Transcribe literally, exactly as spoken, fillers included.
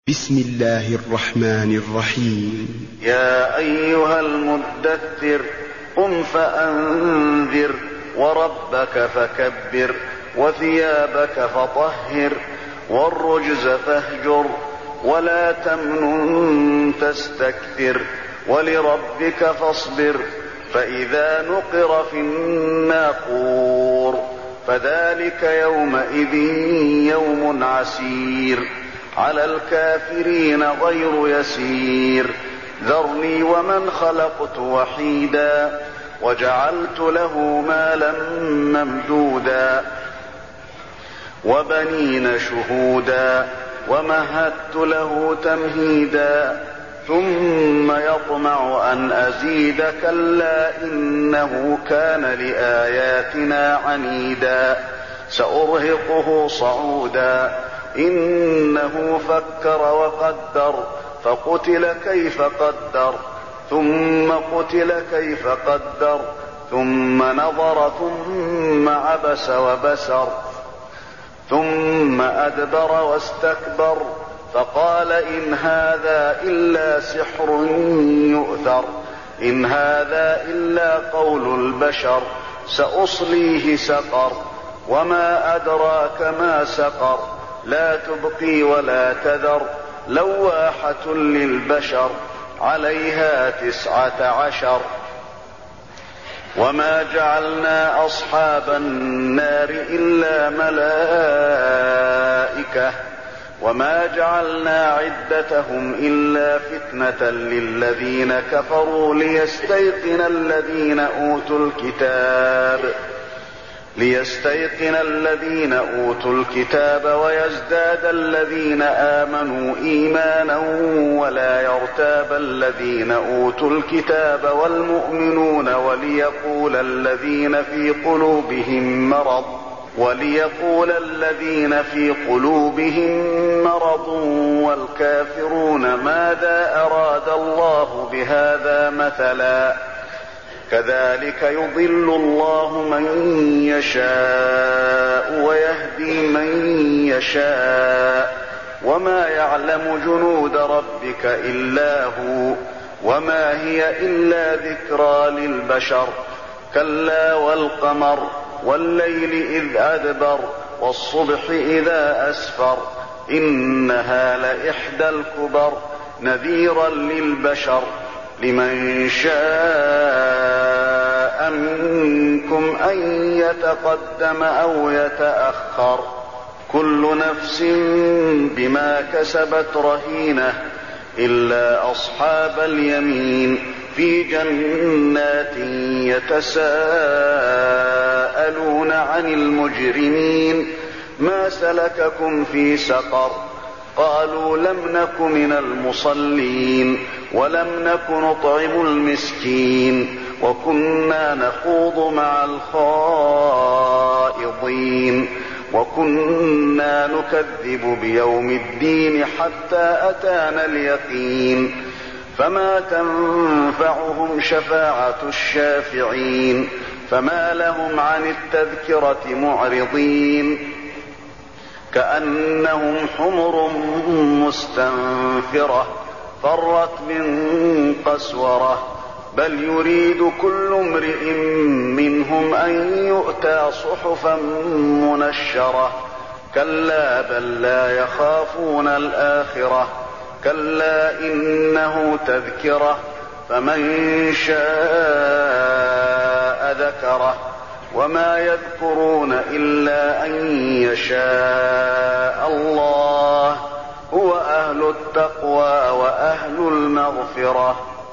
بسم الله الرحمن الرحيم. يا أيها المدثر قم فأنذر وربك فكبر وثيابك فطهر والرجز فاهجر ولا تمنن تستكثر ولربك فاصبر فإذا نقر في الناقور فذلك يومئذ يوم عسير على الكافرين غير يسير ذرني ومن خلقت وحيدا وجعلت له مالا ممدودا وبنين شهودا ومهدت له تمهيدا ثم يطمع أن أزيد كلا إنه كان لآياتنا عنيدا سأرهقه صعودا إنه فكر وقدر فقتل كيف قدر ثم قتل كيف قدر ثم نظر ثم عبس وبسر ثم أدبر واستكبر فقال إن هذا إلا سحر يؤثر إن هذا إلا قول البشر سأصليه سقر وما أدراك ما سقر لا تبقي ولا تذر لواحة للبشر عليها تسعة عشر وما جعلنا أصحاب النار إلا ملائكة وما جعلنا عدتهم إلا فتنة للذين كفروا ليستيقن الذين أوتوا الكتاب ليستيقن الذين أوتوا الكتاب ويزداد الذين آمنوا إيمانا ولا يرتاب الذين أوتوا الكتاب والمؤمنون وليقول الذين في قلوبهم مرض وليقول الذين في قلوبهم مرض والكافرون ماذا أراد الله بهذا مثلا كذلك يضل الله من يشاء ويهدي من يشاء وما يعلم جنود ربك إلا هو وما هي إلا ذكرى للبشر كلا والقمر والليل إذ أدبر والصبح إذا أسفر إنها لإحدى الكبر نذيرا للبشر لمن شاء منكم أن يتقدم أو يتأخر كل نفس بما كسبت رهينة إلا أصحاب اليمين في جنات يتساءلون عن المجرمين ما سلككم في سقر قالوا لم نك من المصلين ولم نك نطعم المسكين وكنا نخوض مع الخائضين وكنا نكذب بيوم الدين حتى أتانا اليقين فما تنفعهم شفاعة الشافعين فما لهم عن التذكرة معرضين كأنهم حمر مستنفرة فرت من قسورة بل يريد كل امرئ منهم أن يؤتى صحفا منشرة كلا بل لا يخافون الآخرة كلا إنه تذكرة فمن شاء ذكره وما يذكرون إلا أن يشاء الله هو أهل التقوى وأهل المغفرة